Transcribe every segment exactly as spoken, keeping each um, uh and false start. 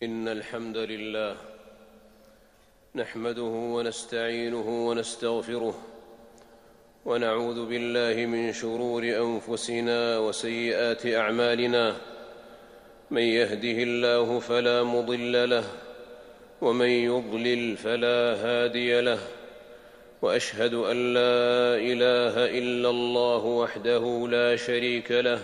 إن الحمد لله نحمده ونستعينه ونستغفره ونعوذ بالله من شرور أنفسنا وسيئات أعمالنا. من يهده الله فلا مضل له ومن يضلل فلا هادي له، وأشهد أن لا إله إلا الله وحده لا شريك له،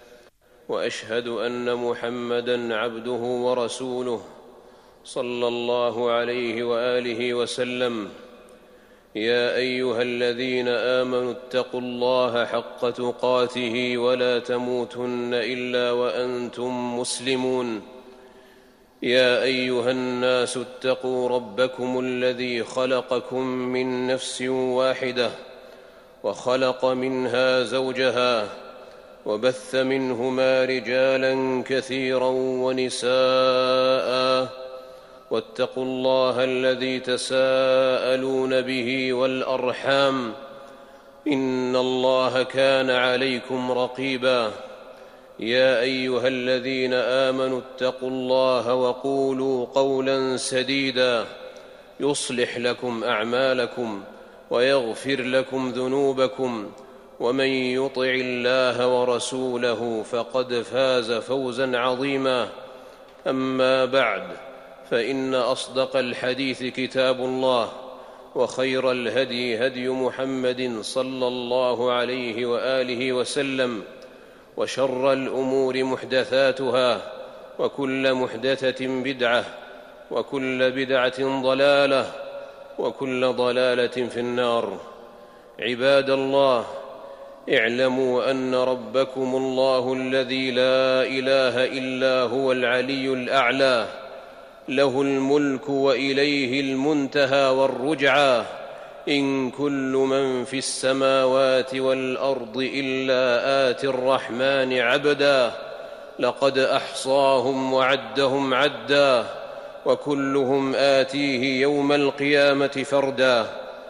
وأشهد أن محمدًا عبده ورسوله صلى الله عليه وآله وسلم. يا أيها الذين آمنوا اتقوا الله حق تقاته ولا تموتن إلا وأنتم مسلمون. يا أيها الناس اتقوا ربكم الذي خلقكم من نفس واحدة وخلق منها زوجها وبث منهما رجالا كثيرا ونساء، واتقوا الله الذي تساءلون به والأرحام إن الله كان عليكم رقيبا. يا أيها الذين آمنوا اتقوا الله وقولوا قولا سديدا يصلح لكم أعمالكم ويغفر لكم ذنوبكم، ومن يطع الله ورسوله فقد فاز فوزا عظيما. أما بعد، فإن أصدق الحديث كتاب الله، وخير الهدي هدي محمد صلى الله عليه وآله وسلم، وشر الأمور محدثاتها، وكل محدثة بدعة، وكل بدعة ضلالة، وكل ضلالة في النار. عباد الله، اعلموا أن ربكم الله الذي لا إله إلا هو العلي الأعلى، له الملك وإليه المنتهى والرجعى. إن كل من في السماوات والأرض إلا آتي الرحمن عبدا، لقد أحصاهم وعدهم عدا، وكلهم آتيه يوم القيامة فردا.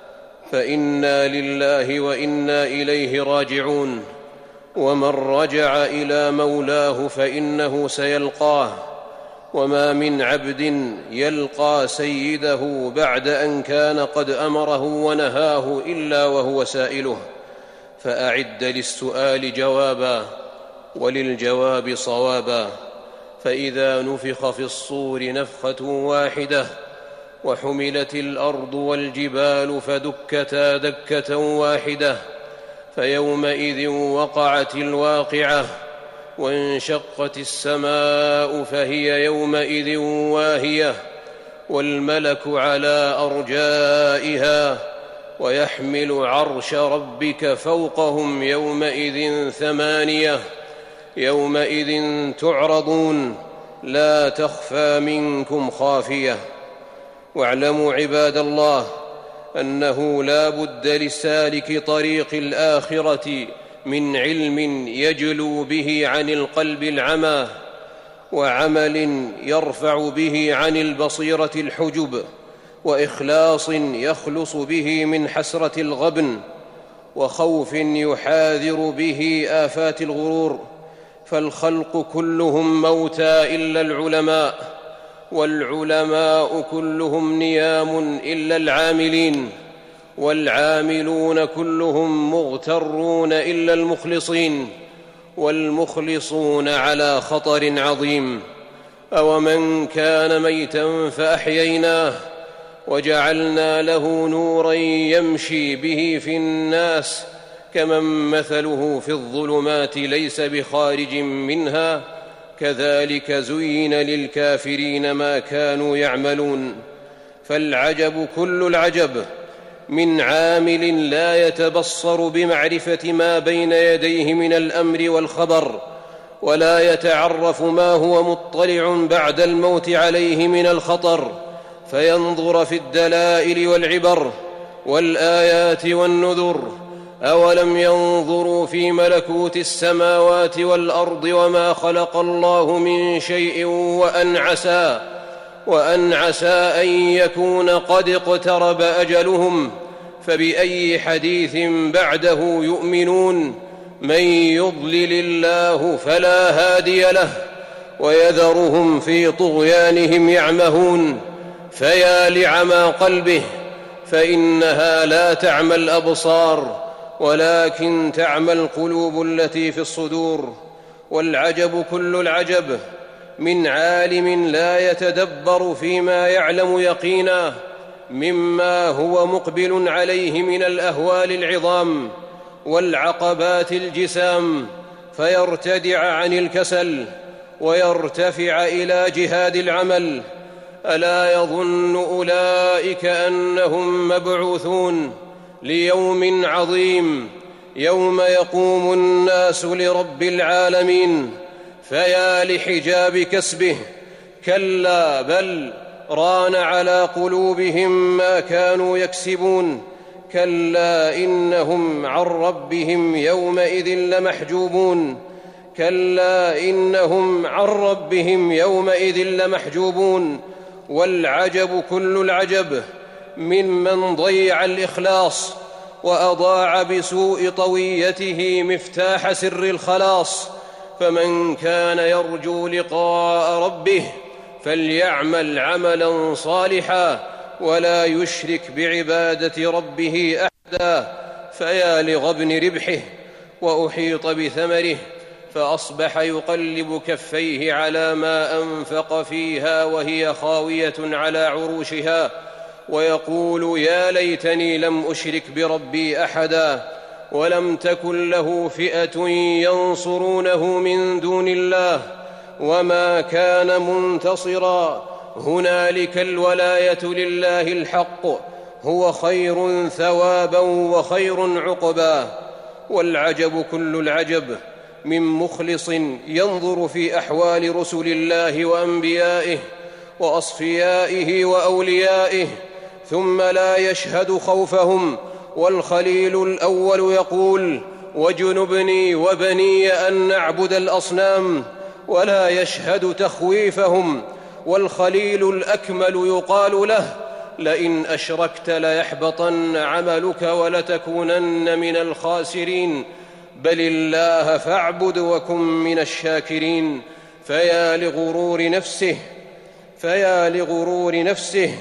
فإنا لله وإنا إليه راجعون، ومن رجع إلى مولاه فإنه سيلقاه، وما من عبد يلقى سيده بعد أن كان قد أمره ونهاه إلا وهو سائله. فأعد للسؤال جوابا وللجواب صوابا. فإذا نفخ في الصور نفخة واحدة وحملت الأرض والجبال فدكتا دكة واحدة، فيومئذ وقعت الواقعة، وانشقت السماء فهي يومئذ واهية، والملك على أرجائها، ويحمل عرش ربك فوقهم يومئذ ثمانية. يومئذ تعرضون لا تخفى منكم خافية. واعلموا عباد الله أنه لا بد لسالك طريق الآخرة من علم يجلو به عن القلب العمى، وعمل يرفع به عن البصيرة الحجب، وإخلاص يخلص به من حسرة الغبن، وخوف يحاذر به آفات الغرور. فالخلق كلهم موتى إلا العلماء، والعلماء كلهم نيام إلا العاملين، والعاملون كلهم مغترون إلا المخلصين، والمخلصون على خطر عظيم. أومن كان ميتا فأحييناه وجعلنا له نورا يمشي به في الناس كمن مثله في الظلمات ليس بخارج منها، كذلك زين للكافرين ما كانوا يعملون. فالعجب كل العجب من عامل لا يتبصر بمعرفة ما بين يديه من الأمر والخبر، ولا يتعرف ما هو مطلع بعد الموت عليه من الخطر، فينظر في الدلائل والعبر والآيات والنذر. أولم ينظروا في ملكوت السماوات والأرض وما خلق الله من شيء وأن عسى وأن عسى أن يكون قد اقترب أجلهم، فبأي حديث بعده يؤمنون. من يضلل الله فلا هادي له، ويذرهم في طغيانهم يعمهون. فيا لعمى قلبه، فإنها لا تعمى الأبصار ولكن تعمى القلوب التي في الصدور. والعجب كل العجب من عالم لا يتدبر فيما يعلم يقينا مما هو مقبل عليه من الأهوال العظام والعقبات الجسام، فيرتدع عن الكسل ويرتفع إلى جهاد العمل. ألا يظن أولئك أنهم مبعوثون ليوم عظيم يوم يقوم الناس لرب العالمين؟ فيا لحجاب كسبه، كلا بل ران على قلوبهم ما كانوا يكسبون. كلا إنهم عن ربهم يومئذ لمحجوبون كلا إنهم عن ربهم يومئذ لمحجوبون. والعجب كل العجب ممن ضيع الإخلاص وأضاع بسوء طويته مفتاح سر الخلاص. فمن كان يرجو لقاء ربه فليعمل عملا صالحا ولا يشرك بعبادة ربه أحدا. فيا لغبن ربحه وأحيط بثمره، فأصبح يقلب كفيه على ما أنفق فيها وهي خاوية على عروشها، ويقول يا ليتني لم أشرك بربي أحدا، ولم تكن له فئة ينصرونه من دون الله وما كان منتصرا. هنالك الولاية لله الحق، هو خير ثوابا وخير عقبا. والعجب كل العجب من مخلص ينظر في أحوال رسل الله وأنبيائه وأصفيائه وأوليائه ثم لا يشهد خوفهم. والخليل الأول يقول واجنبني وبني أن نعبد الأصنام، ولا يشهد تخويفهم. والخليل الأكمل يقال له لئن أشركت ليحبطن عملك ولتكونن من الخاسرين، بل الله فاعبد وكن من الشاكرين. فيا لغرور نفسه فيا لغرور نفسه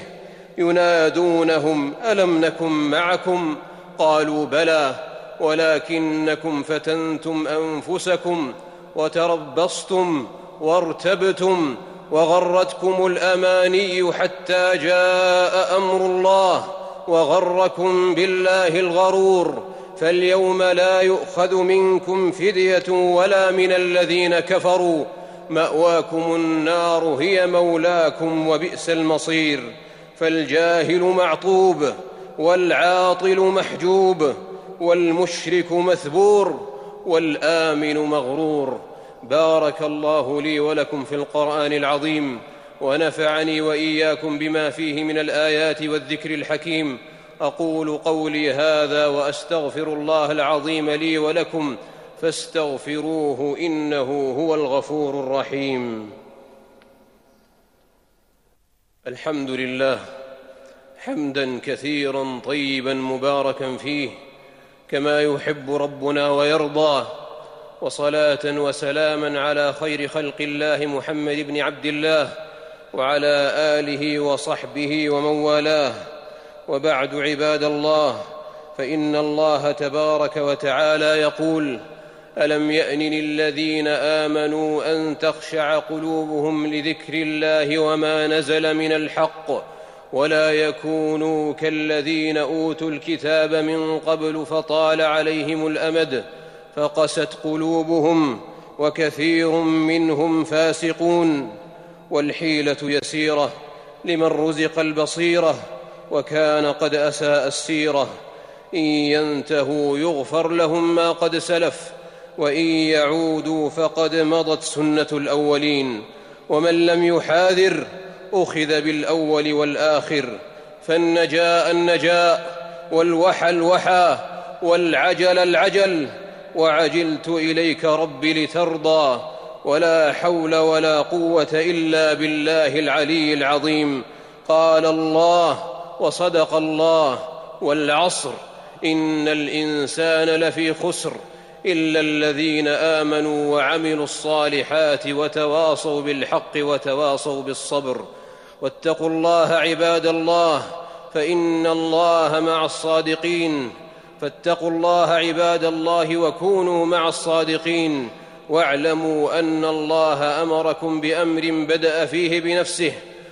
ينادونهم ألم نكن معكم؟ قالوا بلى ولكنكم فتنتم أنفسكم وتربصتم وارتبتم وغرتكم الأماني حتى جاء أمر الله وغركم بالله الغرور. فاليوم لا يؤخذ منكم فدية ولا من الذين كفروا، مأواكم النار هي مولاكم وبئس المصير. فالجاهل معطوب والعاطل محجوب والمشرك مثبور والآمن مغرور. بارك الله لي ولكم في القرآن العظيم، ونفعني وإياكم بما فيه من الآيات والذكر الحكيم. أقول قولي هذا وأستغفر الله العظيم لي ولكم فاستغفروه إنه هو الغفور الرحيم. الحمد لله حمدا كثيرا طيبا مباركا فيه كما يحب ربنا ويرضى، وصلاة وسلاما على خير خلق الله محمد بن عبد الله وعلى آله وصحبه ومن والاه. وبعد، عباد الله، فإن الله تبارك وتعالى يقول ألم يأن للذين آمنوا أن تخشع قلوبهم لذكر الله وما نزل من الحق ولا يكونوا كالذين أوتوا الكتاب من قبل فطال عليهم الأمد فقست قلوبهم وكثير منهم فاسقون. والحيلة يسيرة لمن رزق البصيرة وكان قد أساء السيرة. إن ينتهوا يغفر لهم ما قد سلف، وإن يعودوا فقد مضت سنة الأولين. ومن لم يحاذر أخذ بالأول والآخر. فالنجاء النجاء والوحى الوحى والعجل العجل. وعجلت إليك رب لترضى، ولا حول ولا قوة إلا بالله العلي العظيم. قال الله وصدق الله، والعصر إن الإنسان لفي خسر إلا الذين آمنوا وعملوا الصالحات وتواصوا بالحق وتواصوا بالصبر. واتقوا الله عباد الله، فإن الله مع الصادقين. فاتقوا الله عباد الله وكونوا مع الصادقين، واعلموا أن الله أمركم بأمر بدأ فيه بنفسه،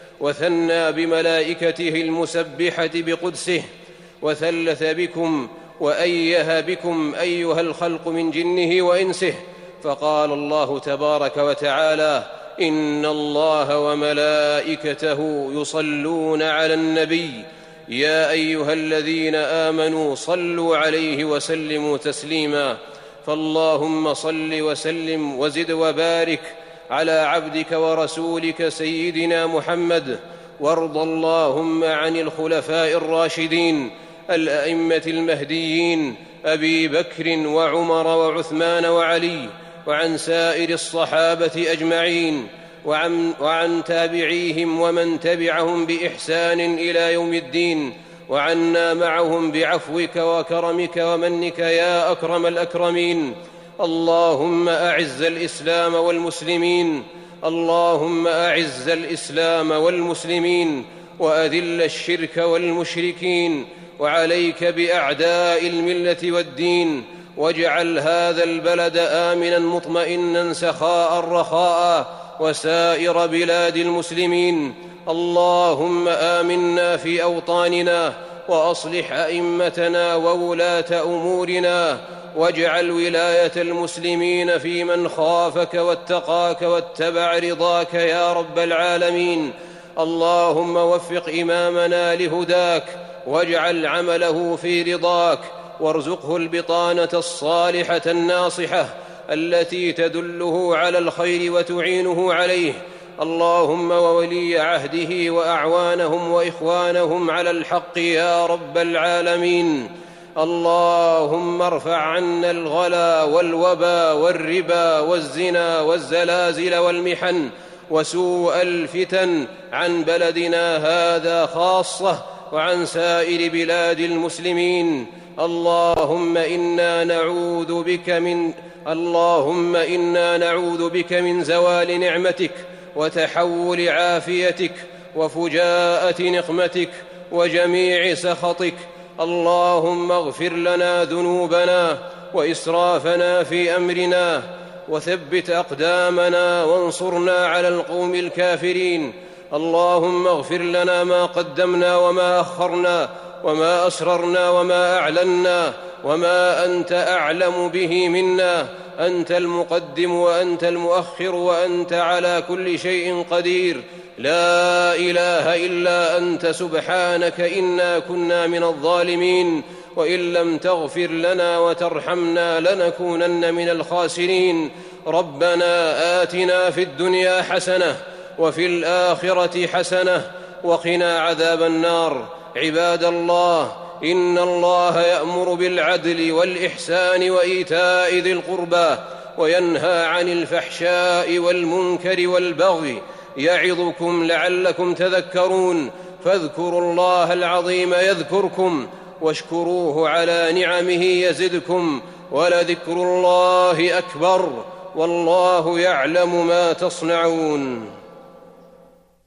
وثنى بملائكته المسبحة بقدسه، وثلث بكم وأيه بكم أيها الخلق من جنه وإنسه، فقال الله تبارك وتعالى: إن الله وملائكته يصلون على النبي يا أيها الذين آمنوا صلوا عليه وسلموا تسليما. فاللهم صل وسلم وزد وبارك على عبدك ورسولك سيدنا محمد، وارض اللهم عن الخلفاء الراشدين الأئمة المهديين أبي بكر وعمر وعثمان وعلي، وعن سائر الصحابة أجمعين، وعن, وعن تابعيهم ومن تبعهم بإحسان إلى يوم الدين، وعنا معهم بعفوك وكرمك ومنك يا أكرم الأكرمين. اللهم أعز الإسلام والمسلمين، اللهم أعز الإسلام والمسلمين، وأذل الشرك والمشركين، وعليك بأعداء الملة والدين، واجعل هذا البلد آمنا مطمئنا سخاء رخاء، وسائر بلاد المسلمين. اللهم آمنا في أوطاننا، وأصلح أئمتنا وولاة أمورنا، واجعل ولاية المسلمين في من خافك واتقاك واتبع رضاك يا رب العالمين. اللهم وفق إمامنا لهداك، واجعل عمله في رضاك، وارزقه البطانة الصالحة الناصحة التي تدله على الخير وتعينه عليه. اللهم وولي عهده وأعوانهم وإخوانهم على الحق يا رب العالمين. اللهم ارفع عنا الغلا والوبا والربا والزنا والزلازل والمحن وسوء الفتن عن بلدنا هذا خاصة، وعن سائر بلاد المسلمين. اللهم إنا نعوذ بك من اللهم إنا نعوذ بك من زوال نعمتك وتحول عافيتك وفجاءة نقمتك وجميع سخطك. اللهم اغفر لنا ذنوبنا وإسرافنا في أمرنا، وثبت أقدامنا وانصرنا على القوم الكافرين. اللهم اغفر لنا ما قدمنا وما أخرنا، وما أسررنا وما أعلنا، وما أنت أعلم به منا. أنت المقدم وأنت المؤخر، وأنت على كل شيء قدير. لا إله إلا أنت سبحانك إنا كنا من الظالمين، وإن لم تغفر لنا وترحمنا لنكونن من الخاسرين. ربنا آتنا في الدنيا حسنة وفي الآخرة حسنة وقنا عذاب النار. عباد الله، إن الله يأمر بالعدل والإحسان وإيتاء ذي القربى، وينهى عن الفحشاء والمنكر والبغي، يعظكم لعلكم تذكرون. فاذكروا الله العظيم يذكركم، واشكروه على نعمه يزدكم، ولذكر الله أكبر، والله يعلم ما تصنعون.